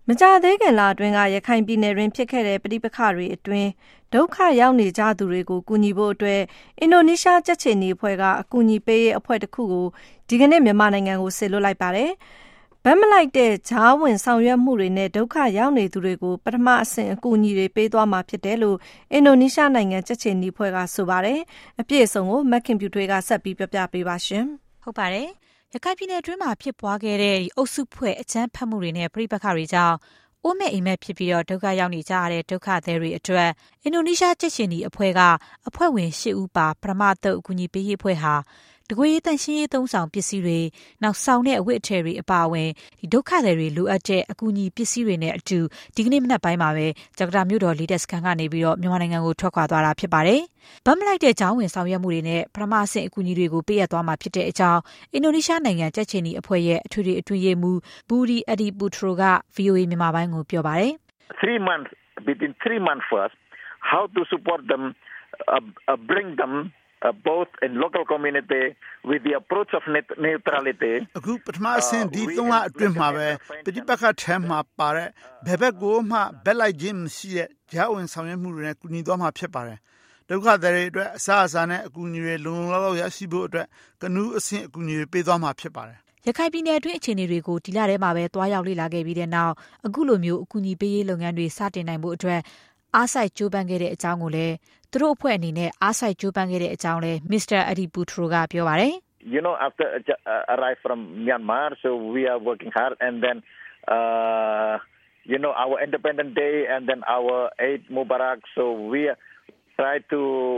မကြာသေးခင်လအတွင်းကရခိုင်ပြည်နယ်တွင်ဖြစ်ခဲ့တဲ့ပဋိပက္ခတွေအတွင်းဒုက္ခရောက်နေကြသူတွေကိုကူညီဖို့အတွက်အင်ဒိုနီးရှားကြက်ခြေနီအဖွဲ့ကအကူအညီပေးရေးအဖွဲ့တစ်ခုကိုဒီကနေ့မြန်မာနိုင်ငံကိုဆေလွတ်လိုက်ပါတယ်။ဗတ်မလိုက်တဲ့ဂျားဝင်ဆောင်ရွက်မှုတွေနဲ့ဒုက္ခရောက်နေသူတွေကိုပထမအဆင့်အကူအညီတွေပေးသွားမှာဖြစ်တယ်လို့အင်ဒိုနီးရှားနိုင်ငံကြက်ခြေနီအဖွဲ့ကဆိုပါတယ်။အပြည့်အစုံကိုမက်ခင်ပြူထွေးကဆက်ပြီးပြပြပေးပါရှင်။ဟုတ်ပါတယ်။ရခိုင်ပြည်နယ်အတွင်းမှာဖြစ်ပွားခဲ့တဲ့အုပ်စုဖွဲ့အကြမ်းဖက်မှုတွေနဲ့ပဋိပက္ခတွေကြောင့်အိုးမဲ့အိမ်မက်ဖြစ်ပြီးတော့ဒုက္ခရောက်နေကြရတဲ့ဒုက္ခသည်တွေအတွက်အင်ဒိုနီးရှားကြက်ခြေနီအဖွဲ့ကအဖွဲ့ဝင်၈ဦးပါပထမသုတ်အကူအညီပေးရေးအဖွဲ့ဟာတကွေးတန်ရှင်းရေးသုံးဆောင်ပစ္စည်းတွေနောက်ဆောင်တဲ့အဝတ်အထည်တွေအပါအဝင်ဒီဒုက္ခသည်တွေလိုအပ်တဲ့အကူအညီပစ္စည်းတွေနဲ့အတူဒီကနေ့မနက်ပိုင်းမှာပဲဂျကာတာမြို့တော်လေးတက်စကန်ကနေပြီးတော့မြန်မာနိုင်ငံကိုထွက်ခွာသွားတာဖြစ်ပါတယ်။ဗတ်မလိုက်တဲ့ကျောင်းဝင်ဆောင်ရွက်မှုတွေနဲ့ပထမအဆင့်အကူအညီတွေကိုပေးအပ်သွားမှာဖြစ်တဲ့အကြောင်းအင်ဒိုနီးရှားနိုင်ငံကြက်ခြေနီအဖွဲ့ရဲ့အထွေထွေအတွင်းရေးမှူးဘူဒီအဒီပူထရိုက VOA မြန်မာပိုင်းကိုပြောပါတယ်။ 3 months within 3 months first how to support them bring them both in local community with the approach of neutrality အခုပထမအဆင့်ဒီ3လအတွင်းမှာပဲပဋိပက္ခထဲမှာပါတဲ့ဘယ်ဘက်ကိုမှဘက်လိုက်ခြင်းမရှိတဲ့ကြားဝင်ဆောင်ရွက်မှုတွေနဲ့ကူညီသွားမှာဖြစ်ပါတယ်ဒုက္ခသည်တွေအတွက်အစားအစာနဲ့အကူအညီတွေလုံလုံလောက်လောက်ရရှိဖို့အတွက်ကနူးအဆင့်အကူအညီတွေပေးသွားမှာဖြစ်ပါတယ်ရခိုင်ပြည်နယ်အတွင်းအခြေအနေတွေကိုဒီလထဲမှာပဲတွားရောက်လေ့လာခဲ့ပြီးတဲ့နောက်အခုလိုမျိုးအကူအညီပေးရေးလုပ်ငန်းတွေစတင်နိုင်ဖို့အတွက်အားစိုက်ကြိုးပမ်းခဲ့တဲ့အကြောင်းကိုလည်းသူတို့အဖွဲ့အနေနဲ့အားစိုက်ကြိုးပမ်းခဲ့တဲ့အကြောင်းလည်းမစ္စတာအဒီပူထရိုကပြောပါတယ် You know after arrive from Myanmar so we are working hard and then you know our independent day and then our Eid Mubarak so we try to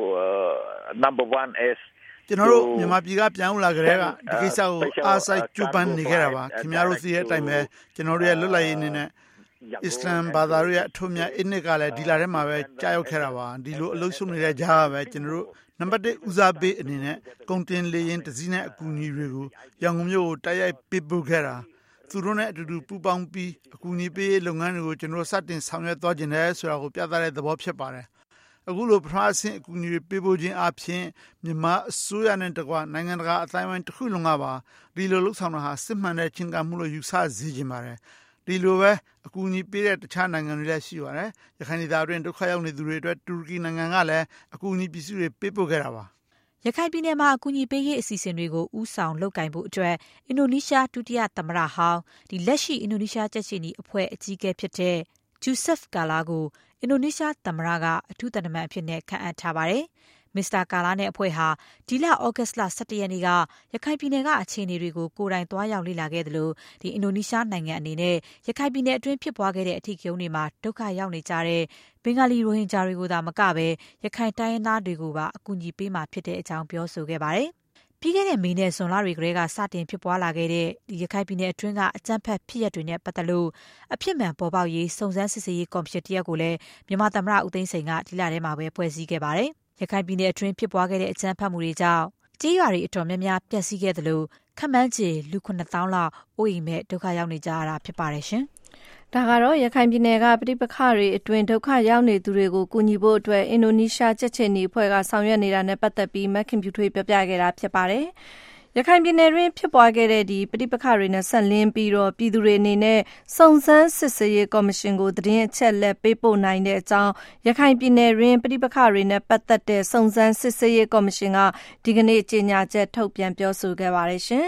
number 1 is ကျွန်တော်တို့မြန်မာပြည်ကပြန်လာကြတဲ့ကဒီကိစ္စကိုအားစိုက်ကြိုးပမ်းနေခဲ့တာပါခင်ဗျားတို့သိတဲ့အတိုင်းပဲကျွန်တော်တို့ရဲ့လွတ်လပ်ရေးအနေနဲ့အစ္စလမ်ဘာသာရဲ့အထွတ်မြတ်အနှစ်ကလည်းဒီလာထဲမှာပဲကြာရောက်ခဲ့တာပါဒီလိုအလုပ်ရှုံနေတဲ့ကြားကပဲကျွန်တော်တို့နံပါတ်1ဦးစားပေးအနေနဲ့ကုန်တင်လေရင်တစည်းနဲ့အကူအညီတွေကိုရန်ကုန်မြို့ကိုတိုက်ရိုက်ပေးပို့ခဲ့တာသူတို့နဲ့အတူတူပူးပေါင်းပြီးအကူအညီပေးလုပ်ငန်းတွေကိုကျွန်တော်စတင်ဆောင်ရွက်သွားခြင်းနဲ့ဆိုတာကိုပြသတဲ့သဘောဖြစ်ပါတယ်အခုလိုပထမအဆင့်အကူအညီပေးပို့ခြင်းအပြင်မြန်မာအစိုးရနဲ့တကွနိုင်ငံတကာအတိုင်းအဝိုင်းတစ်ခုလုံးကပါဒီလိုလှုပ်ဆောင်တာဟာစစ်မှန်တဲ့ချင်းကမှုလို့ယူဆစေခြင်းပါတယ်ဒီလိုပဲအကူအညီပေးတဲ့တခြားနိုင်ငံတွေလည်းရှိပါတယ်ရခိုင်ဒေသအတွင်းဒုက္ခရောက်နေသူတွေအတွက်တူရကီနိုင်ငံကလည်းအကူအညီပစ္စည်းတွေပေးပို့ခဲ့တာပါရခိုင်ပြည်နယ်မှာအကူအညီပေးရေးအစီအစဉ်တွေကိုဦးဆောင်လုပ်ကိုင်ဖို့အတွက်အင်ဒိုနီးရှားဒုတိယသမ္မတဟောင်းဒီလက်ရှိအင်ဒိုနီးရှားကြက်ခြေနီအဖွဲ့အကြီးအကဲဖြစ်တဲ့ဂျူဆက်ကာလာကိုအင်ဒိုနီးရှားသမ္မတကအထူးသံတမန်အဖြစ်နဲ့ခန့်အပ်ထားပါတယ်။မစ္စတာကာလာနဲ့အဖွဲ့ဟာဒီလဩဂတ်စ်လ17ရက်နေ့ကရခိုင်ပြည်နယ်ကအခြေအနေတွေကိုကိုယ်တိုင်သွားရောက်လေ့လာခဲ့တယ်လို့ဒီအင်ဒိုနီးရှားနိုင်ငံအနေနဲ့ရခိုင်ပြည်နယ်အတွင်းဖြစ်ပွားခဲ့တဲ့အထူးကိန်းတွေမှာဒုက္ခရောက်နေကြတဲ့ဘင်္ဂါလီရိုဟင်ဂျာတွေကိုသာမကပဲရခိုင်တိုင်းရင်းသားတွေကိုပါအကူအညီပေးမှာဖြစ်တဲ့အကြောင်းပြောဆိုခဲ့ပါတယ်။ပြီးခဲ့တဲ့မေနဲ့ဇွန်လတွေကတည်းကစတင်ဖြစ်ပွားလာခဲ့တဲ့ရခိုင်ပြည်နယ်အတွင်းကအကြမ်းဖက်ဖြစ်ရပ်တွေနဲ့ပတ်သက်လို့အဖြစ်မှန်ပေါ်ပေါက်ရေးစုံစမ်းစစ်ဆေးရေးကော်မရှင်တရက်ကိုလည်းမြန်မာသမ္မတဦးသိန်းစိန်ကဒီလထဲမှာပဲဖွဲ့စည်းခဲ့ပါတယ်။ရခိုင်ပြည်နယ်အတွင်းဖြစ်ပွားခဲ့တဲ့အကြမ်းဖက်မှုတွေကြောင့်ကြေးရွာတွေအတော်များများပျက်စီးခဲ့သလိုခန့်မှန်းခြေလူ9000လောက်အိုးအိမ်မဲ့ဒုက္ခရောက်နေကြရတာဖြစ်ပါတယ်ရှင်။ဒါကတော့ရခိုင်ပြည်နယ်ကပဋိပက္ခတွေအတွင်းဒုက္ခရောက်နေသူတွေကိုကူညီဖို့အတွက်အင်ဒိုနီးရှားကြက်ခြေနီအဖွဲ့ကဆောင်ရွက်နေတာနဲ့ပတ်သက်ပြီးမက်ခင်ပြူထွေးပြပြခဲ့တာဖြစ်ပါတယ်။ရခိုင်ပြည်နယ်တွင်ဖြစ်ပွားခဲ့တဲ့ဒီပဋိပက္ခတွေနဲ့ဆက်လင်းပြီးတော့ပြည်သူတွေအနေနဲ့စုံစမ်းစစ်ဆေးရေးကော်မရှင်ကိုသတင်းအချက်လက်ပေးပို့နိုင်တဲ့အကြောင်းရခိုင်ပြည်နယ်တွင်ပဋိပက္ခတွေနဲ့ပတ်သက်တဲ့စုံစမ်းစစ်ဆေးရေးကော်မရှင်ကဒီကနေ့ကြေညာချက်ထုတ်ပြန်ပြောဆိုခဲ့ပါတယ်ရှင်